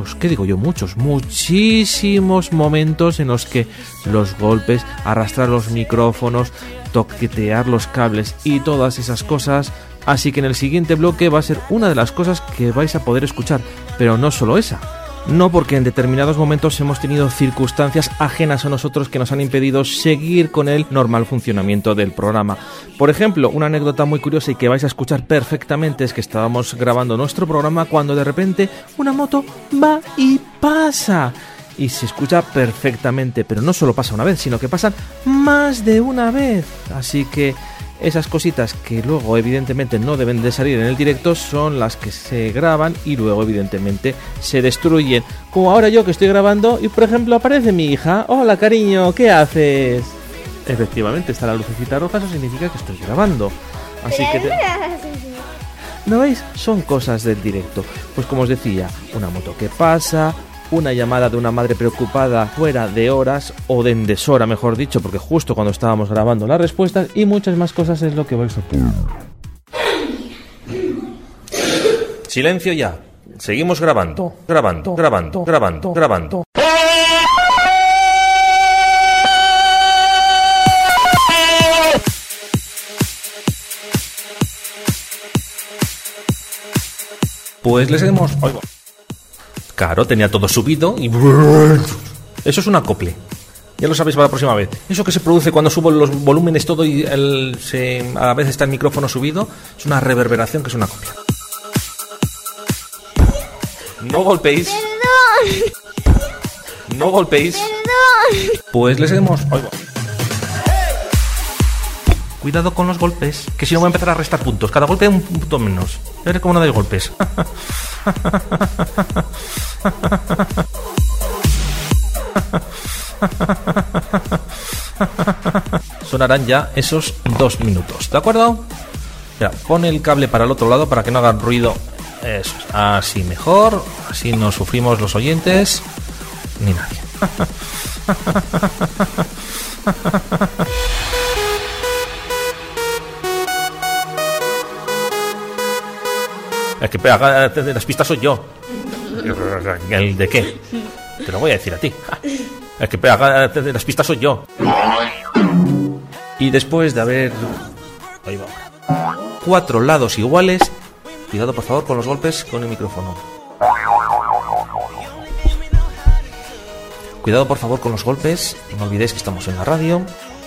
muchísimos momentos en los que los golpes, arrastrar los micrófonos, toquetear los cables y todas esas cosas. Así que en el siguiente bloque va a ser una de las cosas que vais a poder escuchar, pero no solo esa. No, porque en determinados momentos hemos tenido circunstancias ajenas a nosotros que nos han impedido seguir con el normal funcionamiento del programa. Por ejemplo, una anécdota muy curiosa y que vais a escuchar perfectamente es que estábamos grabando nuestro programa cuando de repente una moto va y pasa. Y se escucha perfectamente, pero no solo pasa una vez, sino que pasan más de una vez. Así que esas cositas que luego evidentemente no deben de salir en el directo son las que se graban y luego evidentemente se destruyen. Como ahora yo que estoy grabando y por ejemplo aparece mi hija. Hola cariño, ¿qué haces? Efectivamente está la lucecita roja, eso significa que estoy grabando. Así que ¿no veis? Son cosas del directo. Pues como os decía, una moto que pasa, una llamada de una madre preocupada fuera de horas o de en deshora, mejor dicho, porque justo cuando estábamos grabando las respuestas, y muchas más cosas es lo que vais a poner. Silencio ya. Seguimos grabando. Pues les hemos... Claro, tenía todo subido y... Eso es un acople. Ya lo sabéis para la próxima vez. Eso que se produce cuando subo los volúmenes todo y a la vez está el micrófono subido, es una reverberación que es una acople. No golpeéis. ¡Perdón! No golpeéis. ¡Perdón! Pues les hemos... Cuidado con los golpes, que si no voy a empezar a restar puntos. Cada golpe un punto menos. A ver cómo no dais golpes. Sonarán ya esos 2 minutos, ¿de acuerdo? Ya, pon el cable para el otro lado para que no hagan ruido. Eso, así mejor. Así no sufrimos los oyentes ni nadie. El que pega de las pistas soy yo. ¿El de qué? Te lo voy a decir a ti. El que pega de las pistas soy yo. Y después de haber... Ahí va. 4 lados iguales. Cuidado por favor con los golpes con el micrófono. Cuidado por favor con los golpes. No olvidéis que estamos en la radio.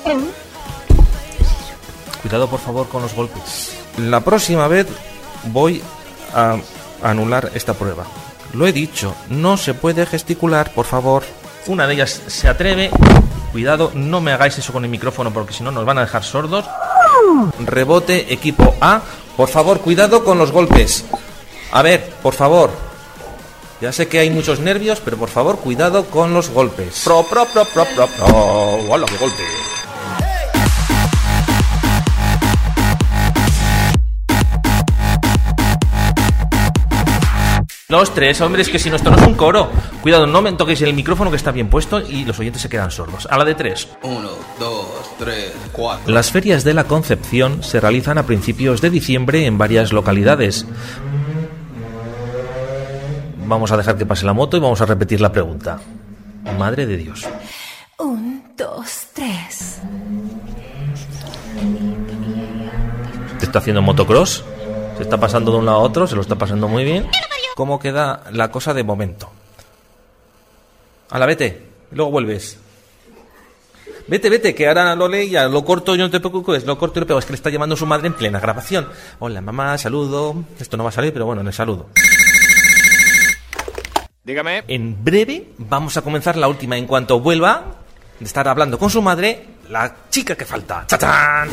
Cuidado por favor con los golpes. La próxima vez voy a anular esta prueba. Lo he dicho, no se puede gesticular, por favor. Una de ellas se atreve. Cuidado, no me hagáis eso con el micrófono porque si no nos van a dejar sordos. Rebote, equipo A. Por favor, cuidado con los golpes. A ver, por favor. Ya sé que hay muchos nervios, pero por favor, cuidado con los golpes. ¡Hola, qué golpe! Los 3, hombres, que si no, esto no es un coro. Cuidado, no me toquéis el micrófono que está bien puesto y los oyentes se quedan sordos. A la de 3. 1, 2, 3, 4. Las ferias de la Concepción se realizan a principios de diciembre en varias localidades. Vamos a dejar que pase la moto y vamos a repetir la pregunta. Madre de Dios. 1, 2, 3. ¿Te está haciendo motocross? Se está pasando de un lado a otro, se lo está pasando muy bien. ¿Cómo queda la cosa de momento? Hala, vete, luego vuelves. Vete, que ahora lo leí, ya lo corto, yo no te preocupes, lo corto y lo pego. Es que le está llamando su madre en plena grabación. Hola, mamá, saludo. Esto no va a salir, pero bueno, le saludo. Dígame. En breve vamos a comenzar la última. En cuanto vuelva de estar hablando con su madre, la chica que falta. ¡Chachán!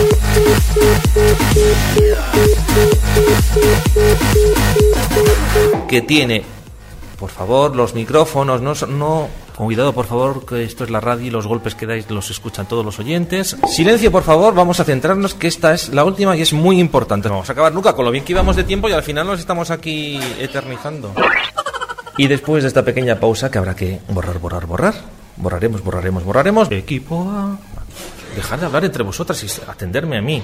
Que tiene, por favor, los micrófonos, no, cuidado por favor, que esto es la radio y los golpes que dais los escuchan todos los oyentes. Silencio por favor, vamos a centrarnos que esta es la última y es muy importante. Vamos a acabar nunca con lo bien que íbamos de tiempo y al final nos estamos aquí eternizando. Y después de esta pequeña pausa que habrá que borrar. Borraremos. Equipo A. Dejad de hablar entre vosotras y atenderme a mí.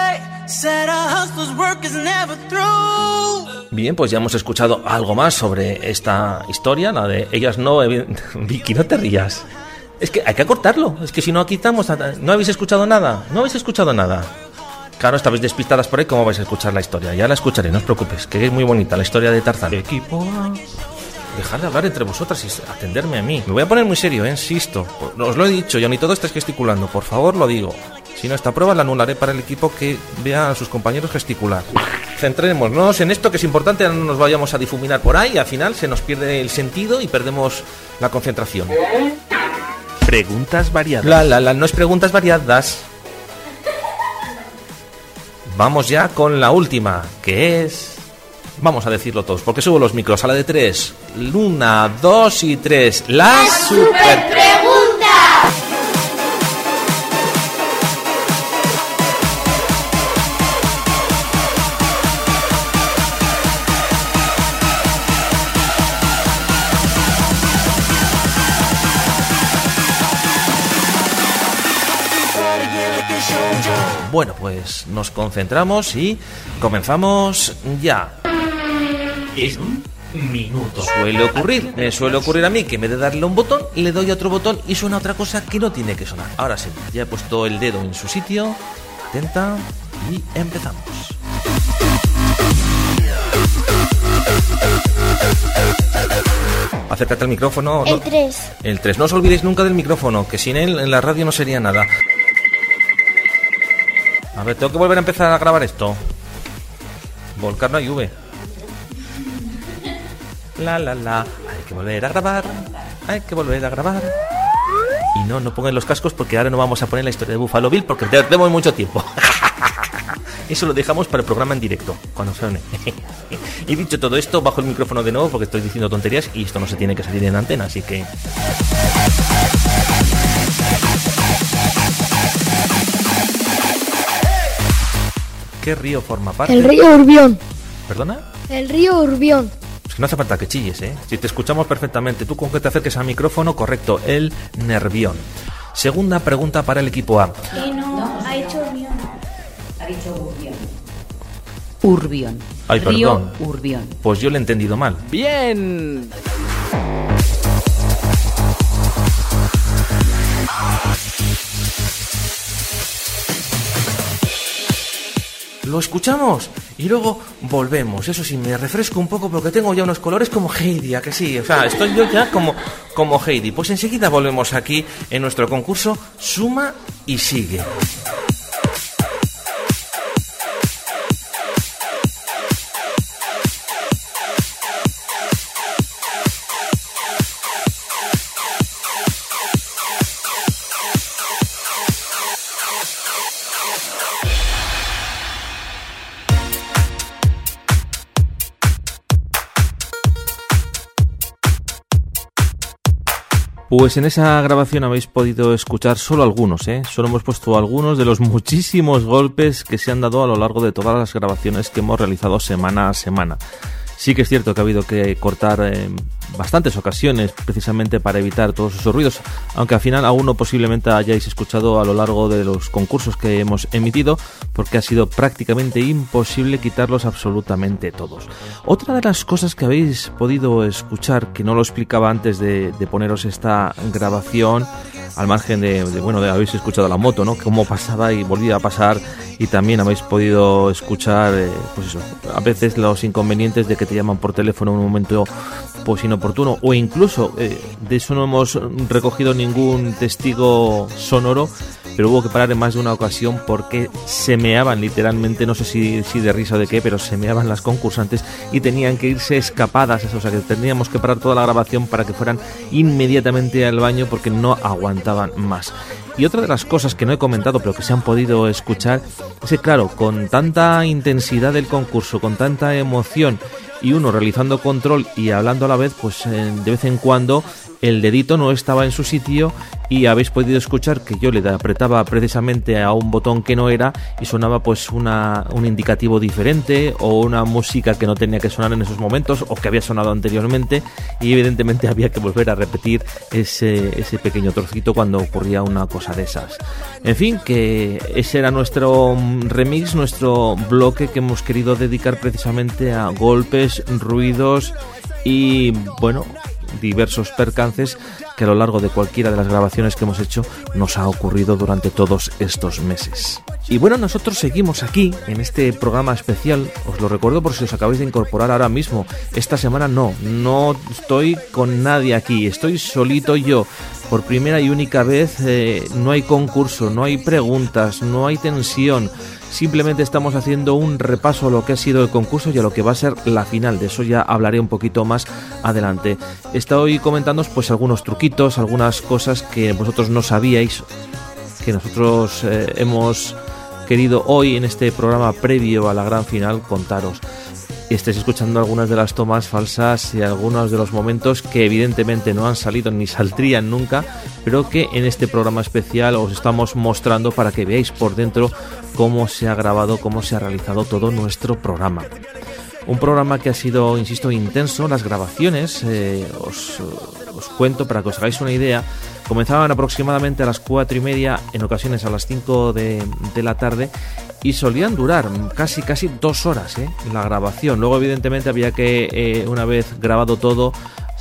Bien, pues ya hemos escuchado algo más sobre esta historia, la de ellas no... Vicky, no te rías. Es que hay que cortarlo. Es que si no quitamos... ¿No habéis escuchado nada? Claro, estabais despistadas por ahí. ¿Cómo vais a escuchar la historia? Ya la escucharé, no os preocupéis, que es muy bonita la historia de Tarzán. Equipo A. Dejad de hablar entre vosotras y atenderme a mí. Me voy a poner muy serio, insisto. Os lo he dicho, yo ni todo estáis gesticulando. Por favor, lo digo. Si no, esta prueba la anularé para el equipo que vea a sus compañeros gesticular. Centrémonos en esto que es importante, no nos vayamos a difuminar por ahí y al final se nos pierde el sentido y perdemos la concentración. Preguntas variadas. No es preguntas variadas. Vamos ya con la última, que es... Vamos a decirlo todos, porque subo los micros a la de 3. 1, 2 y 3. La super pregunta. Bueno, pues nos concentramos y comenzamos ya. En un minuto. Me suele ocurrir a mí que en vez de darle un botón, le doy otro botón y suena otra cosa que no tiene que sonar. Ahora sí, ya he puesto el dedo en su sitio. Atenta y empezamos. Acércate al micrófono. El 3. El 3. No os olvidéis nunca del micrófono, que sin él en la radio no sería nada. A ver, tengo que volver a empezar a grabar esto. Volcar no hay V. Hay que volver a grabar. Y no pongan los cascos porque ahora no vamos a poner la historia de Buffalo Bill porque perdemos mucho tiempo. Eso lo dejamos para el programa en directo, cuando suene. Y dicho todo esto, bajo el micrófono de nuevo porque estoy diciendo tonterías y esto no se tiene que salir en antena, así que... ¿Qué río forma parte? El río Urbión. ¿Perdona? El río Urbión. Es que no hace falta que chilles, ¿eh? Si te escuchamos perfectamente, tú con que te acerques al micrófono, correcto, el Nervión. Segunda pregunta para el equipo A. No, ha hecho Urbión. Ha dicho Urbión. Urbión. Ay, Río perdón. Urbión. Pues yo lo he entendido mal. ¡Bien! Lo escuchamos y luego volvemos. Eso sí, me refresco un poco porque tengo ya unos colores como Heidi, ¿a que sí? O sea, estoy yo ya como Heidi. Pues enseguida volvemos aquí en nuestro concurso Suma y Sigue. Pues en esa grabación habéis podido escuchar solo algunos, Solo hemos puesto algunos de los muchísimos golpes que se han dado a lo largo de todas las grabaciones que hemos realizado semana a semana. Sí que es cierto que ha habido que cortar bastantes ocasiones precisamente para evitar todos esos ruidos, aunque al final aún no posiblemente hayáis escuchado a lo largo de los concursos que hemos emitido, porque ha sido prácticamente imposible quitarlos absolutamente todos. Otra de las cosas que habéis podido escuchar, que no lo explicaba antes de poneros esta grabación, al margen de habéis escuchado la moto, ¿no? Cómo pasaba y volvía a pasar, y también habéis podido escuchar, pues eso, a veces los inconvenientes de que te llaman por teléfono en un momento pues inoportuno, o incluso de eso no hemos recogido ningún testigo sonoro, pero hubo que parar en más de una ocasión porque se meaban literalmente, no sé si de risa o de qué, pero se meaban las concursantes y tenían que irse escapadas, o sea que teníamos que parar toda la grabación para que fueran inmediatamente al baño porque no aguantaban más. Y otra de las cosas que no he comentado pero que se han podido escuchar es que, claro, con tanta intensidad del concurso, con tanta emoción y uno realizando control y hablando a la vez, pues de vez en cuando el dedito no estaba en su sitio y habéis podido escuchar que yo le apretaba precisamente a un botón que no era y sonaba pues un indicativo diferente o una música que no tenía que sonar en esos momentos o que había sonado anteriormente, y evidentemente había que volver a repetir ese pequeño trocito cuando ocurría una cosa de esas. En fin, que ese era nuestro remix, nuestro bloque que hemos querido dedicar precisamente a golpes, ruidos y bueno, diversos percances que a lo largo de cualquiera de las grabaciones que hemos hecho nos ha ocurrido durante todos estos meses. Y bueno, nosotros seguimos aquí en este programa especial, os lo recuerdo por si os acabáis de incorporar ahora mismo. Esta semana no estoy con nadie aquí, estoy solito yo. Por primera y única vez no hay concurso, no hay preguntas, no hay tensión. Simplemente estamos haciendo un repaso a lo que ha sido el concurso y a lo que va a ser la final. De eso ya hablaré un poquito más adelante. Estoy comentándoos pues algunos truquitos, algunas cosas que vosotros no sabíais, que nosotros hemos querido hoy en este programa previo a la gran final contaros. Estáis escuchando algunas de las tomas falsas y algunos de los momentos que evidentemente no han salido ni saldrían nunca, pero que en este programa especial os estamos mostrando para que veáis por dentro cómo se ha grabado, cómo se ha realizado todo nuestro programa. Un programa que ha sido, insisto, intenso. Las grabaciones, os cuento para que os hagáis una idea, comenzaban aproximadamente a las 4:30, en ocasiones a las 5 de la tarde, y solían durar casi 2 horas la grabación. Luego evidentemente había que, una vez grabado todo,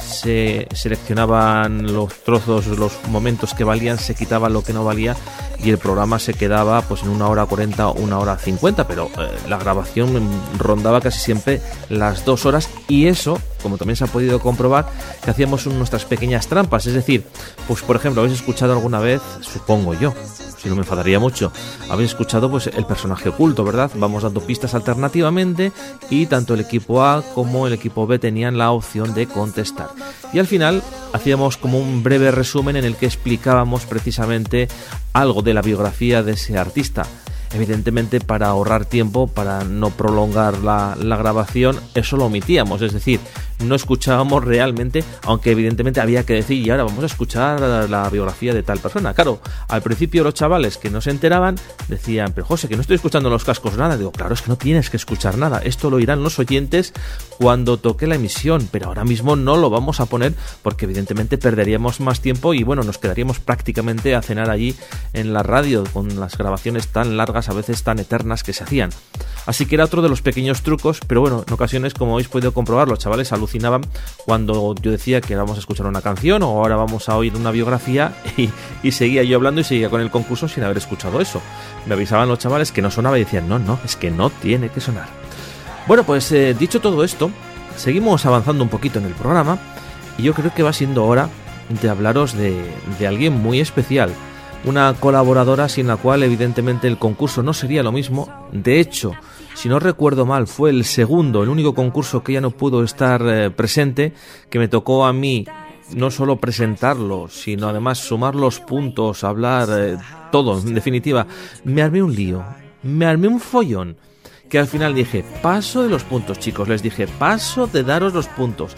se seleccionaban los trozos, los momentos que valían, se quitaba lo que no valía y el programa se quedaba pues en 1:40 o 1:50, pero la grabación rondaba casi siempre las 2 horas, y eso, como también se ha podido comprobar, que hacíamos nuestras pequeñas trampas. Es decir, pues por ejemplo, habéis escuchado alguna vez, supongo yo, si no me enfadaría mucho, habéis escuchado pues el personaje oculto, ¿verdad? Vamos dando pistas alternativamente y tanto el equipo A como el equipo B tenían la opción de contestar. Y al final hacíamos como un breve resumen en el que explicábamos precisamente algo de la biografía de ese artista. Evidentemente, para ahorrar tiempo, para no prolongar la grabación, eso lo omitíamos, es decir, no escuchábamos realmente, aunque evidentemente había que decir, y ahora vamos a escuchar la biografía de tal persona. Claro, al principio los chavales que no se enteraban decían, pero José, que no estoy escuchando en los cascos nada. Digo, claro, es que no tienes que escuchar nada, esto lo oirán los oyentes cuando toque la emisión, pero ahora mismo no lo vamos a poner porque evidentemente perderíamos más tiempo y bueno, nos quedaríamos prácticamente a cenar allí en la radio con las grabaciones tan largas, a veces tan eternas que se hacían. Así que era otro de los pequeños trucos, pero bueno, en ocasiones, como habéis podido comprobar, los chavales alucinaban cuando yo decía que vamos a escuchar una canción o ahora vamos a oír una biografía y seguía yo hablando y seguía con el concurso sin haber escuchado eso. Me avisaban los chavales que no sonaba y decían, no, es que no tiene que sonar. Bueno, pues dicho todo esto, seguimos avanzando un poquito en el programa y yo creo que va siendo hora de hablaros de alguien muy especial. Una colaboradora sin la cual evidentemente el concurso no sería lo mismo. De hecho, si no recuerdo mal, fue el único concurso que ella no pudo estar presente, que me tocó a mí no solo presentarlo, sino además sumar los puntos, hablar, todo, en definitiva. Me armé un lío, me armé un follón, que al final dije, paso de los puntos, chicos, les dije, paso de daros los puntos.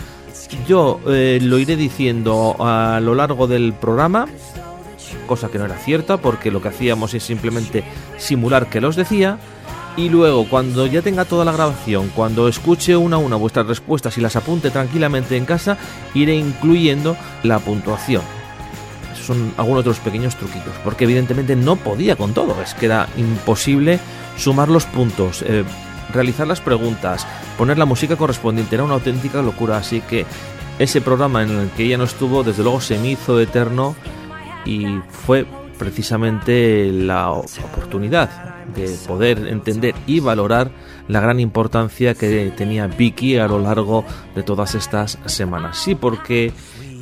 Yo lo iré diciendo a lo largo del programa, cosa que no era cierta porque lo que hacíamos es simplemente simular que los decía y luego cuando ya tenga toda la grabación, cuando escuche una a una vuestras respuestas y las apunte tranquilamente en casa, iré incluyendo la puntuación. Esos son algunos de los pequeños truquillos porque evidentemente no podía con todo, es que era imposible sumar los puntos, realizar las preguntas, poner la música correspondiente, era una auténtica locura, así que ese programa en el que ella no estuvo desde luego se me hizo eterno. Y fue precisamente la oportunidad de poder entender y valorar la gran importancia que tenía Vicky a lo largo de todas estas semanas. Sí, porque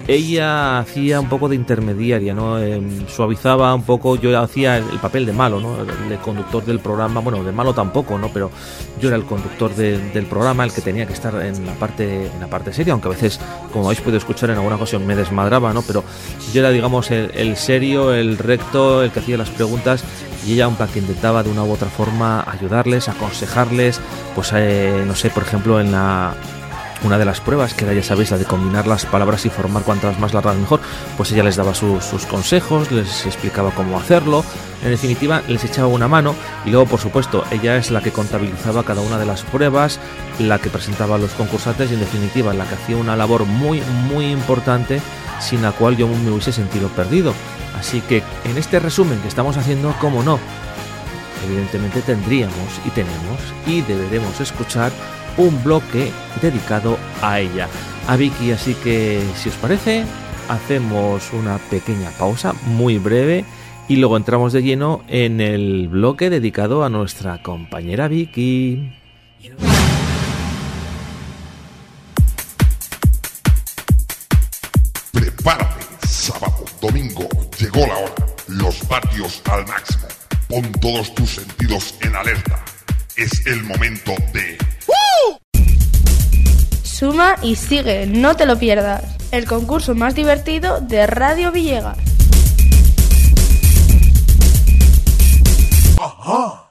ella hacía un poco de intermediaria, ¿no? Suavizaba un poco, yo hacía el papel de malo, ¿no? El conductor del programa, bueno, de malo tampoco, ¿no? Pero yo era el conductor del programa, el que tenía que estar en la parte seria, aunque a veces, como habéis podido escuchar en alguna ocasión, me desmadraba, ¿no? Pero yo era, digamos, el serio, el recto, el que hacía las preguntas y ella, un plan que intentaba de una u otra forma ayudarles, aconsejarles, pues no sé, por ejemplo, en una de las pruebas, que era, ya sabéis, la de combinar las palabras y formar cuantas más largas mejor, pues ella les daba sus consejos, les explicaba cómo hacerlo, en definitiva les echaba una mano y luego, por supuesto, ella es la que contabilizaba cada una de las pruebas, la que presentaba a los concursantes y en definitiva la que hacía una labor muy, muy importante sin la cual yo me hubiese sentido perdido. Así que en este resumen que estamos haciendo, cómo no, evidentemente tendríamos y tenemos y deberemos escuchar un bloque dedicado a ella, a Vicky, así que si os parece hacemos una pequeña pausa muy breve y luego entramos de lleno en el bloque dedicado a nuestra compañera Vicky. Prepárate, sábado, domingo, llegó la hora, los vatios al máximo, pon todos tus sentidos en alerta, es el momento de... Suma y sigue, no te lo pierdas. El concurso más divertido de Radio Villegas. ¡Ajá!